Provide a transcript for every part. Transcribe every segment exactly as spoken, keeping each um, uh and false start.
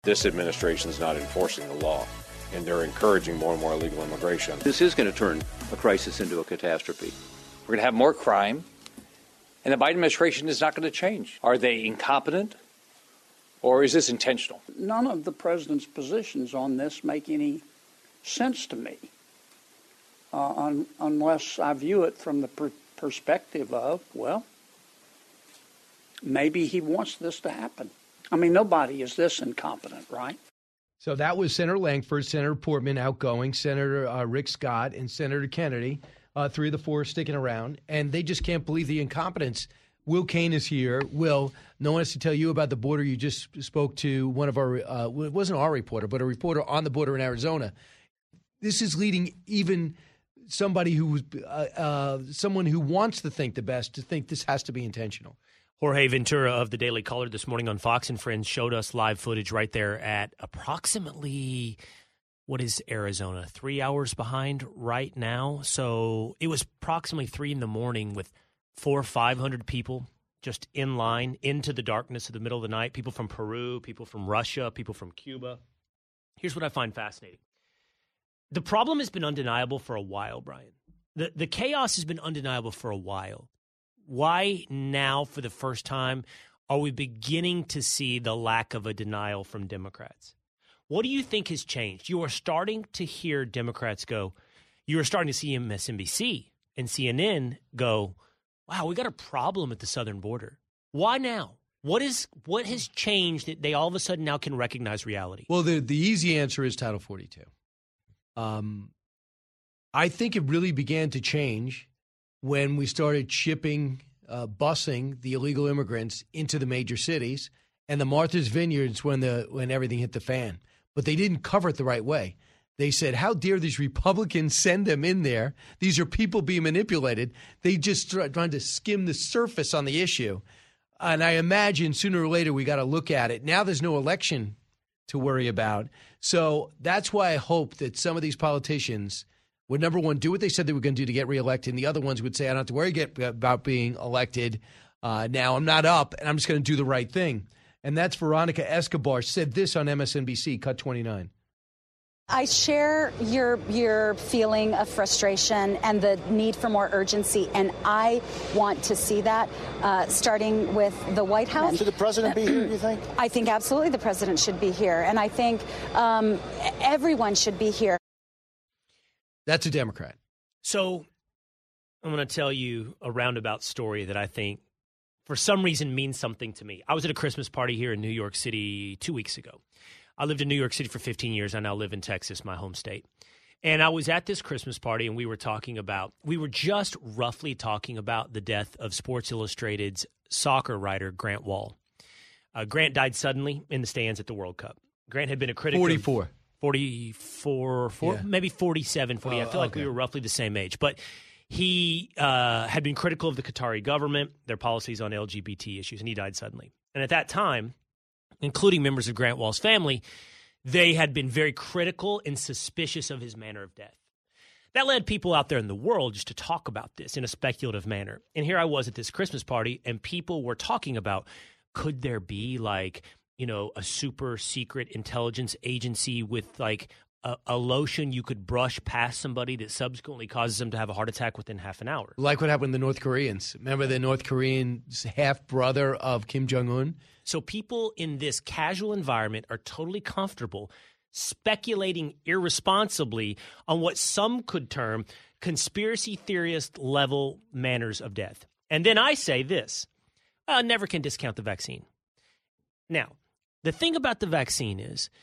This administration is not enforcing the law, and they're encouraging more and more illegal immigration. This is going to turn a crisis into a catastrophe. We're going to have more crime, and the Biden administration is not going to change. Are they incompetent, or is this intentional? None of the president's positions on this make any sense to me, uh, un- unless I view it from the per- perspective of, well, maybe he wants this to happen. I mean, nobody is this incompetent, right? So that was Senator Langford, Senator Portman outgoing, Senator uh, Rick Scott, and Senator Kennedy, uh, three of the four sticking around. And they just can't believe the incompetence. Will Cain is here. Will, no one has to tell you about the border. You just spoke to one of our, uh, it wasn't our reporter, but a reporter on the border in Arizona. This is leading even somebody who was, uh, uh, someone who wants to think the best to think this has to be intentional. Jorge Ventura of the Daily Caller this morning on Fox and Friends showed us live footage right there at approximately, what is Arizona, three hours behind right now. So it was approximately three in the morning with four or five hundred people just in line into the darkness of the middle of the night. People from Peru, people from Russia, people from Cuba. Here's what I find fascinating. The problem has been undeniable for a while, Brian. The, the chaos has been undeniable for a while. Why now, for the first time, are we beginning to see the lack of a denial from Democrats? What do you think has changed? You are starting to hear Democrats go, you are starting to see M S N B C and C N N go, wow, we got a problem at the southern border. Why now? What is what has changed that they all of a sudden now can recognize reality? Well, the, the easy answer is Title forty-two. Um, I think it really began to change when we started shipping, uh, busing the illegal immigrants into the major cities, and the Martha's Vineyards when the when everything hit the fan. But they didn't cover it the right way. They said, how dare these Republicans send them in there? These are people being manipulated. They just try, trying to skim the surface on the issue. And I imagine sooner or later we got to look at it. Now there's no election to worry about. So that's why I hope that some of these politicians would, number one, do what they said they were going to do to get reelected, and the other ones would say, I don't have to worry get, about being elected. Uh, now I'm not up, and I'm just going to do the right thing. And that's Veronica Escobar said this on M S N B C, Cut twenty-nine. I share your your feeling of frustration and the need for more urgency, and I want to see that uh, starting with the White House. Should the president be here, do you think? I think absolutely the president should be here, and I think um, everyone should be here. That's a Democrat. So I'm going to tell you a roundabout story that I think for some reason means something to me. I was at a Christmas party here in New York City two weeks ago. I lived in New York City for fifteen years. I now live in Texas, my home state. And I was at this Christmas party, and we were talking about, we were just roughly talking about the death of Sports Illustrated's soccer writer, Grant Wahl. Uh, Grant died suddenly in the stands at the World Cup. Grant had been a critic forty-four. Of forty-four, four, yeah. maybe forty-seven, forty. Uh, I feel like okay. we were roughly the same age. But he uh, had been critical of the Qatari government, their policies on L G B T issues, and he died suddenly. And at that time, including members of Grant Wahl's family, they had been very critical and suspicious of his manner of death. That led people out there in the world just to talk about this in a speculative manner. And here I was at this Christmas party, and people were talking about, could there be like, you know, a super secret intelligence agency with like a, a lotion you could brush past somebody that subsequently causes them to have a heart attack within half an hour? Like what happened to the North Koreans. Remember the North Korean half-brother of Kim Jong-un? So people in this casual environment are totally comfortable speculating irresponsibly on what some could term conspiracy theorist level manners of death. And then I say this, I never can discount the vaccine. Now, the thing about the vaccine is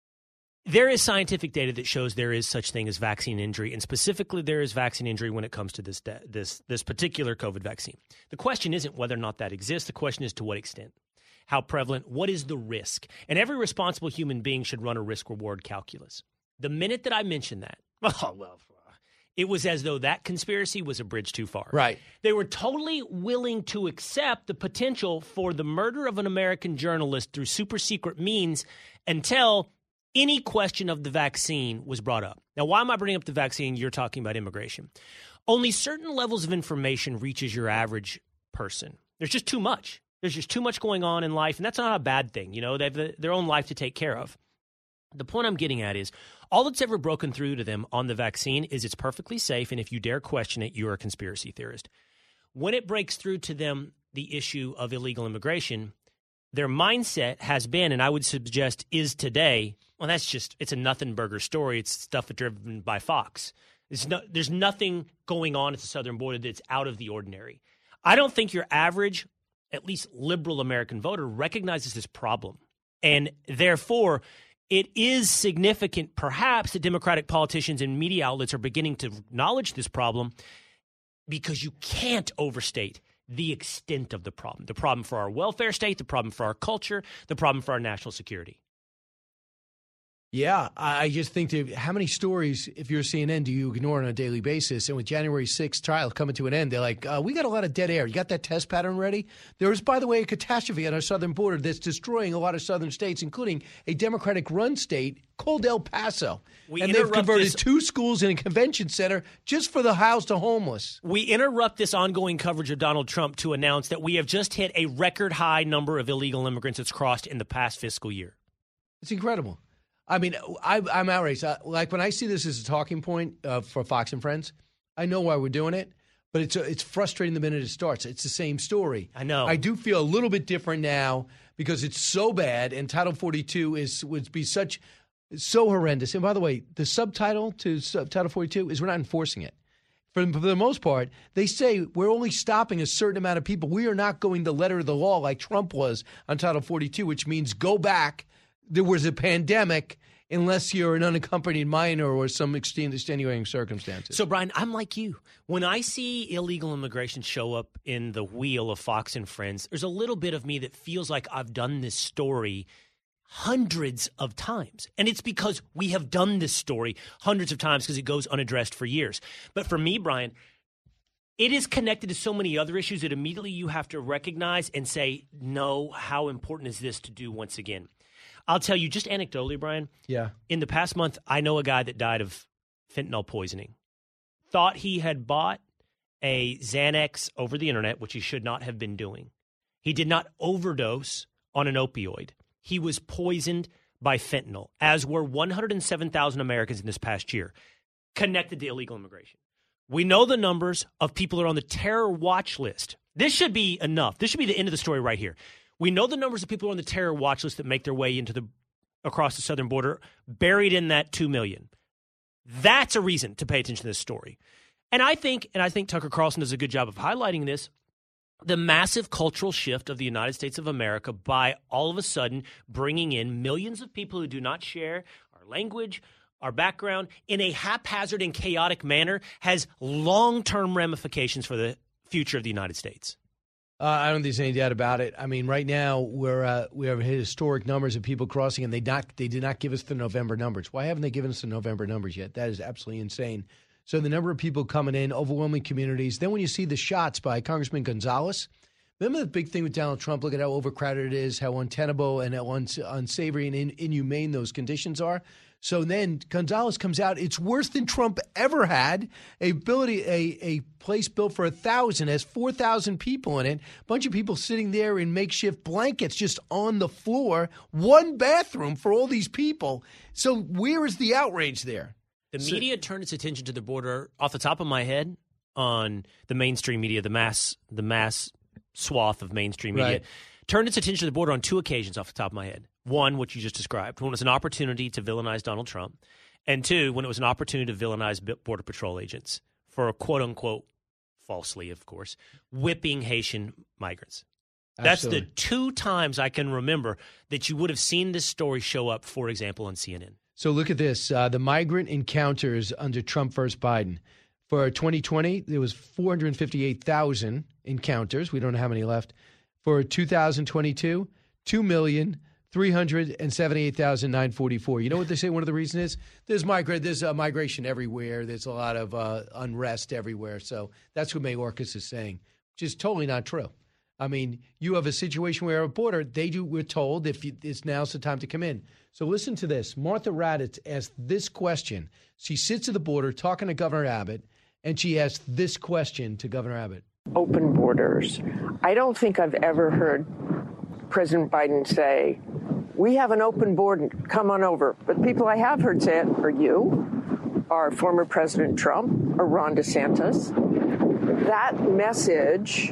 there is scientific data that shows there is such thing as vaccine injury, and specifically there is vaccine injury when it comes to this de- this this particular COVID vaccine. The question isn't whether or not that exists. The question is to what extent. How prevalent? What is the risk? And every responsible human being should run a risk-reward calculus. The minute that I mentioned that, oh, well, it was as though that conspiracy was a bridge too far. Right. They were totally willing to accept the potential for the murder of an American journalist through super secret means until any question of the vaccine was brought up. Now, why am I bringing up the vaccine? You're talking about immigration. Only certain levels of information reaches your average person. There's just too much. There's just too much going on in life, and that's not a bad thing. You know, they have their own life to take care of. The point I'm getting at is all that's ever broken through to them on the vaccine is it's perfectly safe, and if you dare question it, you're a conspiracy theorist. When it breaks through to them the issue of illegal immigration, their mindset has been, and I would suggest is today, well, that's just, it's a nothing burger story. It's stuff driven by Fox. There's, no, there's nothing going on at the southern border that's out of the ordinary. I don't think your average, at least liberal American voter, recognizes this problem. And therefore, it is significant, perhaps, that Democratic politicians and media outlets are beginning to acknowledge this problem, because you can't overstate the extent of the problem. The problem for our welfare state, the problem for our culture, the problem for our national security. Yeah, I just think that how many stories, if you're C N N, do you ignore on a daily basis? And with January sixth trial coming to an end, they're like, uh, we got a lot of dead air. You got that test pattern ready? There is, by the way, a catastrophe on our southern border that's destroying a lot of southern states, including a Democratic-run state called El Paso. We and they've converted this- two schools and a convention center just for the house to homeless. We interrupt this ongoing coverage of Donald Trump to announce that we have just hit a record high number of illegal immigrants that's crossed in the past fiscal year. It's incredible. I mean, I, I'm outraged. I, like when I see this as a talking point uh, for Fox and Friends, I know why we're doing it, but it's it's frustrating the minute it starts. It's the same story. I know. I do feel a little bit different now because it's so bad, and Title forty-two is would be such so horrendous. And by the way, the subtitle to sub, Title forty-two is we're not enforcing it. For, for the most part, they say we're only stopping a certain amount of people. We are not going the letter of the law like Trump was on Title forty-two, which means go back. There was a pandemic unless you're an unaccompanied minor or some extenuating circumstances. So, Brian, I'm like you. When I see illegal immigration show up in the wheel of Fox and Friends, there's a little bit of me that feels like I've done this story hundreds of times. And it's because we have done this story hundreds of times because it goes unaddressed for years. But for me, Brian, it is connected to so many other issues that immediately you have to recognize and say, no, how important is this to do once again? I'll tell you just anecdotally, Brian. Yeah. In the past month, I know a guy that died of fentanyl poisoning. Thought he had bought a Xanax over the internet, which he should not have been doing. He did not overdose on an opioid. He was poisoned by fentanyl, as were one hundred seven thousand Americans in this past year, connected to illegal immigration. We know the numbers of people that are on the terror watch list. This should be enough. This should be the end of the story right here. We know the numbers of people on the terror watch list that make their way into the across the southern border, buried in that two million. That's a reason to pay attention to this story. And I think, and I think Tucker Carlson does a good job of highlighting this, the massive cultural shift of the United States of America by all of a sudden bringing in millions of people who do not share our language, our background, in a haphazard and chaotic manner has long-term ramifications for the future of the United States. Uh, I don't think there's any doubt about it. I mean, right now we're uh, we have hit historic numbers of people crossing, and they not they did not give us the November numbers. Why haven't they given us the November numbers yet? That is absolutely insane. So the number of people coming in, overwhelming communities. Then when you see the shots by Congressman Gonzalez, remember the big thing with Donald Trump? Look at how overcrowded it is, how untenable and how uns- unsavory and in- inhumane those conditions are. So then Gonzalez comes out. It's worse than Trump ever had. A ability, a, a place built for a thousand has four thousand people in it. A bunch of people sitting there in makeshift blankets just on the floor. One bathroom for all these people. So where is the outrage there? The So- media turned its attention to the border off the top of my head on the mainstream media, the mass, the mass swath of mainstream media. Right. Turned its attention to the border on two occasions off the top of my head. One, which you just described, when it was an opportunity to villainize Donald Trump. And two, when it was an opportunity to villainize Border Patrol agents for, quote-unquote, falsely, of course, whipping Haitian migrants. That's Absolutely. the two times I can remember that you would have seen this story show up, for example, on C N N. So look at this. Uh, the migrant encounters under Trump versus Biden. For twenty twenty, there was four hundred fifty-eight thousand encounters. We don't know how many left. For two thousand twenty-two, two million three hundred seventy-eight thousand nine hundred forty-four. You know what they say one of the reasons is? There's, migra- there's uh, migration everywhere. There's a lot of uh, unrest everywhere. So that's what Mayorkas is saying, which is totally not true. I mean, you have a situation where a border, they do, we're told if you, it's now's the time to come in. So listen to this. Martha Raddatz asked this question. She sits at the border talking to Governor Abbott, and she asked this question to Governor Abbott. open borders. I don't think I've ever heard President Biden say, we have an open border, come on over. But people I have heard say it are you, are former President Trump, or Ron DeSantis. That message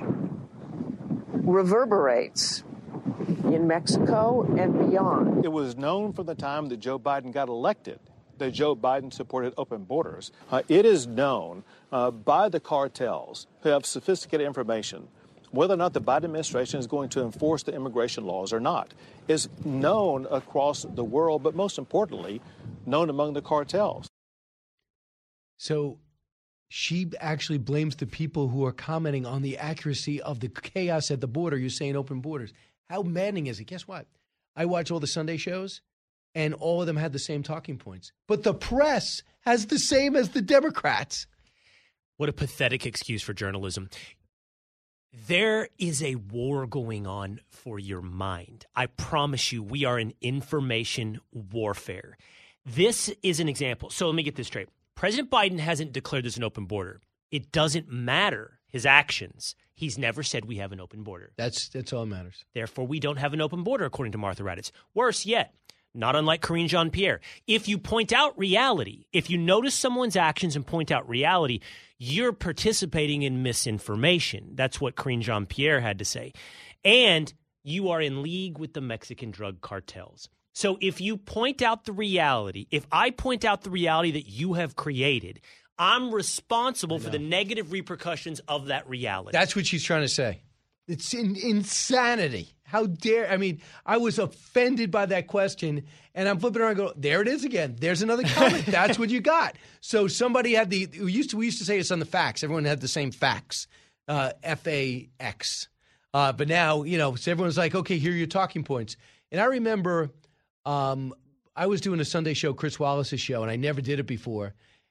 reverberates in Mexico and beyond. It was known from the time that Joe Biden got elected that Joe Biden supported open borders. Uh, it is known uh, by the cartels who have sophisticated information whether or not the Biden administration is going to enforce the immigration laws or not. Is known across the world, but most importantly, known among the cartels. So she actually blames the people who are commenting on the accuracy of the chaos at the border. You're saying open borders. How maddening is it? Guess what? I watch all the Sunday shows, and all of them had the same talking points. But the press has the same as the Democrats. What a pathetic excuse for journalism. There is a war going on for your mind. I promise you, we are in information warfare. This is an example. So let me get this straight. President Biden hasn't declared this an open border. It doesn't matter his actions. He's never said we have an open border. That's that's all that matters. Therefore, we don't have an open border, according to Martha Raddatz. Worse yet, not unlike Karine Jean-Pierre, if you point out reality, if you notice someone's actions and point out reality, you're participating in misinformation. That's what Karine Jean-Pierre had to say. And you are in league with the Mexican drug cartels. So if you point out the reality, if I point out the reality that you have created, I'm responsible for the negative repercussions of that reality. That's what she's trying to say. It's in, insanity. How dare, I mean, I was offended by that question, and I'm flipping around and go, there it is again. There's another comment. That's what you got. So somebody had the, we used to, we used to say it's on the facts. Everyone had the same facts, uh, F A X. Uh, but now, you know, so everyone's like, okay, here are your talking points. And I remember um, I was doing a Sunday show, Chris Wallace's show, and I never did it before.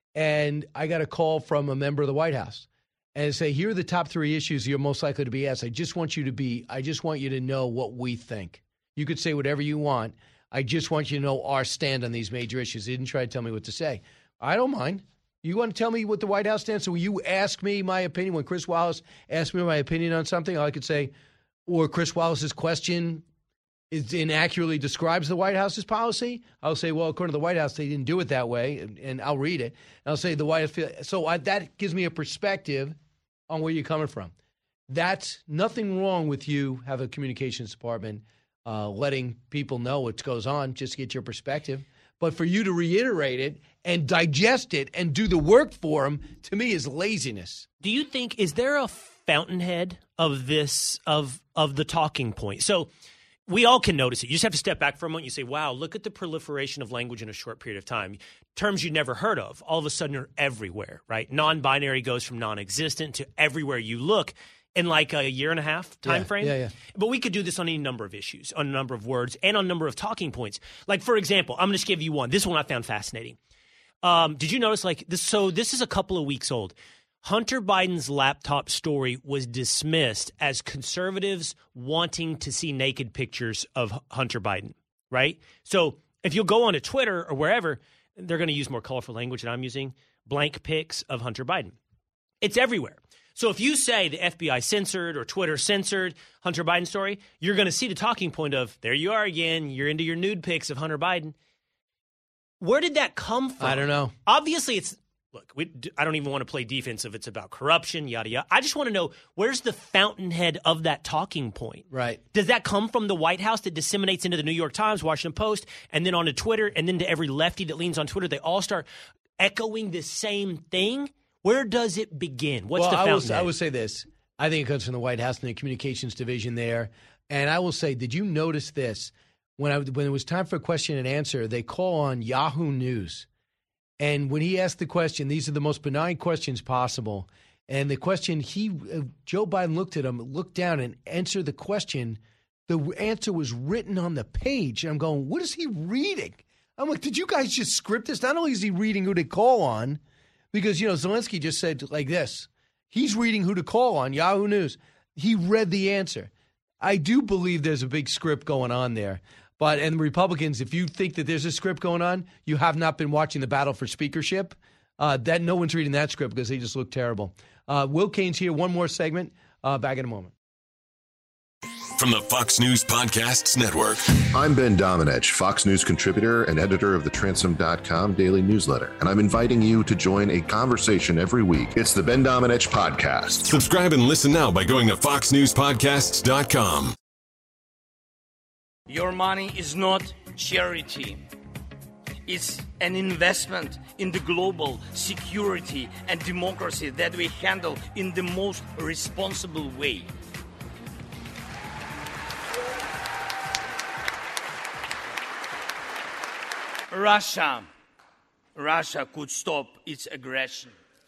And I got a call from a member of the White House. And say, here are the top three issues you're most likely to be asked. I just want you to be, I just want you to know what we think. You could say whatever you want. I just want you to know our stand on these major issues. He didn't try to tell me what to say. I don't mind. You want to tell me what the White House stands? So when you ask me my opinion, when Chris Wallace asked me my opinion on something, I could say, or Chris Wallace's question is inaccurately describes the White House's policy, I'll say, well, according to the White House, they didn't do it that way, and, and I'll read it. And I'll say the White House. So I, that gives me a perspective on where you're coming from. That's nothing wrong with you have a communications department uh, letting people know what goes on just to get your perspective. But for you to reiterate it and digest it and do the work for them, to me, is laziness. Do you think, is there a fountainhead of this, of of the talking point? So we all can notice it. You just have to step back for a moment. You say, wow, look at the proliferation of language in a short period of time. Terms you'd never heard of, all of a sudden are everywhere, right? Non-binary goes from non-existent to everywhere you look in like a year and a half time yeah, frame. Yeah, yeah. But we could do this on any number of issues, on a number of words, and on a number of talking points. Like, for example, I'm going to just give you one. This one I found fascinating. Um, did you notice, like, this? So this is a couple of weeks old. Hunter Biden's laptop story was dismissed as conservatives wanting to see naked pictures of Hunter Biden, right? So if you'll go on to Twitter or wherever, they're going to use more colorful language than I'm using, blank pics of Hunter Biden. It's everywhere. So if you say the F B I censored or Twitter censored Hunter Biden story, you're going to see the talking point of, there you are again, you're into your nude pics of Hunter Biden. Where did that come from? I don't know. Obviously, it's Look, we, I don't even want to play defense if it's about corruption, yada, yada. I just want to know, where's the fountainhead of that talking point? Right. Does that come from the White House that disseminates into the New York Times, Washington Post, and then onto Twitter, and then to every lefty that leans on Twitter? They all start echoing the same thing? Where does it begin? What's well, the fountainhead? I will, I will say this. I think it comes from the White House and the communications division there. And I will say, did you notice this? When, I, when it was time for a question and answer, they call on Yahoo News. And when he asked the question, these are the most benign questions possible. And the question, he, uh, Joe Biden looked at him, looked down and answered the question. The answer was written on the page. And I'm going, what is he reading? I'm like, did you guys just script this? Not only is he reading who to call on, because, you know, Zelensky just said like this. He's reading who to call on, Yahoo News. He read the answer. I do believe there's a big script going on there. But, and Republicans, if you think that there's a script going on, you have not been watching the battle for speakership. Uh, that no one's reading that script because they just look terrible. Uh, Will Cain's here. One more segment. Uh, back in a moment. From the Fox News Podcasts Network. I'm Ben Domenech, Fox News contributor and editor of the Transom dot com daily newsletter, and I'm inviting you to join a conversation every week. It's the Ben Domenech Podcast. Subscribe and listen now by going to fox news podcasts dot com. Your money is not charity. It's an investment in the global security and democracy that we handle in the most responsible way. Russia, Russia could stop its aggression,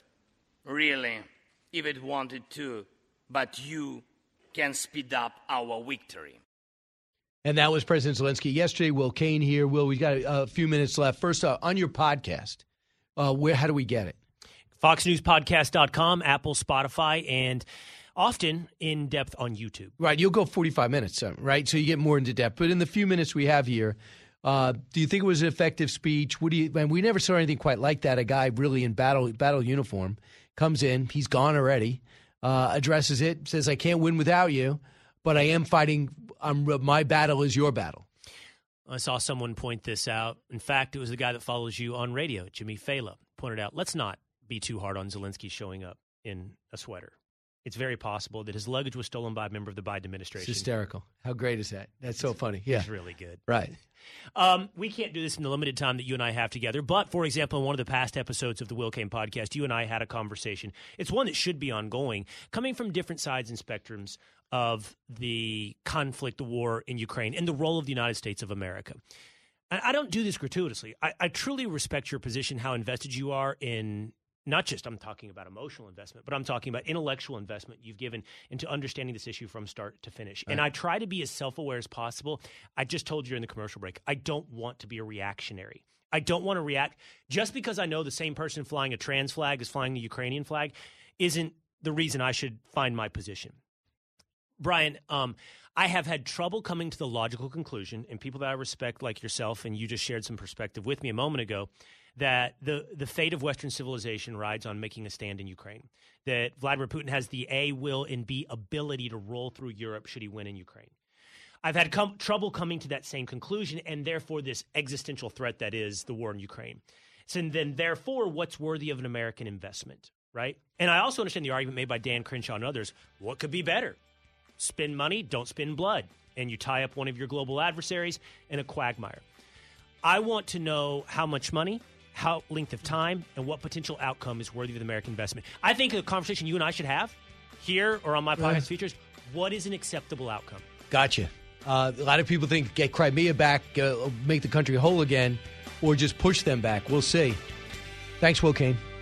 really, if it wanted to, but you can speed up our victory. And that was President Zelensky yesterday. Will Cain here. Will, we've got a, a few minutes left. First, uh, on your podcast, uh, where how do we get it? fox news podcast dot com, Apple, Spotify, and often in depth on YouTube. Right. You'll go forty-five minutes, right? So you get more into depth. But in the few minutes we have here, uh, do you think it was an effective speech? What do you? Man, we never saw anything quite like that. A guy really in battle battle uniform comes in. He's gone already. Uh, addresses it. Says, "I can't win without you, but I am fighting. I'm, my battle is your battle." I saw someone point this out. In fact, it was the guy that follows you on radio, Jimmy Fallon, pointed out, let's not be too hard on Zelensky showing up in a sweater. It's very possible that his luggage was stolen by a member of the Biden administration. It's hysterical. How great is that? That's so funny. Yeah. It's really good. Right. Um, we can't do this in the limited time that you and I have together. But, for example, in one of the past episodes of the Will Cain podcast, you and I had a conversation. It's one that should be ongoing, coming from different sides and spectrums of the conflict, the war in Ukraine, and the role of the United States of America. And I don't do this gratuitously. I, I truly respect your position, how invested you are in not just, I'm talking about emotional investment, but I'm talking about intellectual investment you've given into understanding this issue from start to finish. Right. And I try to be as self-aware as possible. I just told you in the commercial break, I don't want to be a reactionary. I don't want to react just because I know the same person flying a trans flag is flying the Ukrainian flag isn't the reason I should find my position. Brian, um, I have had trouble coming to the logical conclusion, and people that I respect like yourself, and you just shared some perspective with me a moment ago, that the, the fate of Western civilization rides on making a stand in Ukraine, that Vladimir Putin has the A, will, and B ability to roll through Europe should he win in Ukraine. I've had com- trouble coming to that same conclusion, and therefore this existential threat that is the war in Ukraine. So then, therefore, what's worthy of an American investment, right? And I also understand the argument made by Dan Crenshaw and others, what could be better? Spend money, don't spend blood, and you tie up one of your global adversaries in a quagmire. I want to know how much money, how length of time, and what potential outcome is worthy of an American investment. I think a conversation you and I should have here or on my podcast right. features, what is an acceptable outcome? Gotcha. Uh, a lot of people think get Crimea back, uh, make the country whole again, or just push them back. We'll see. Thanks, Will Cain.